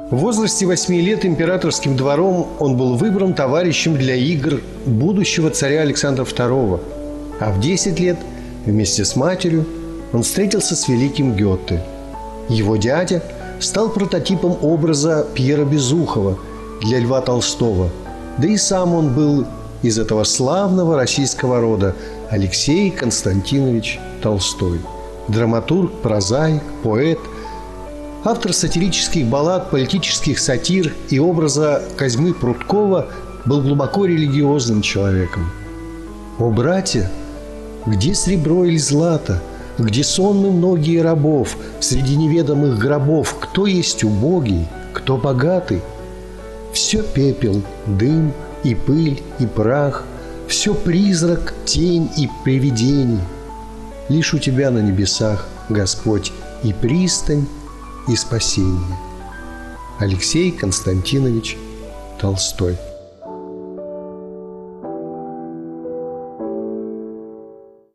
В возрасте 8 лет императорским двором он был выбран товарищем для игр будущего царя Александра II, а в 10 лет вместе с матерью он встретился с великим Гёте. Его дядя стал прототипом образа Пьера Безухова для Льва Толстого, да и сам он был из этого славного российского рода – Алексей Константинович Толстой. Драматург, прозаик, поэт, автор сатирических баллад, политических сатир и образа Козьмы Прудкова, был глубоко религиозным человеком. «О, братья, где серебро или злато? Где сонны многие рабов среди неведомых гробов? Кто есть убогий, кто богатый? Все пепел, дым и пыль и прах, все призрак, тень и привидение. Лишь у тебя на небесах, Господь, и пристань, и спасение». Алексей Константинович Толстой.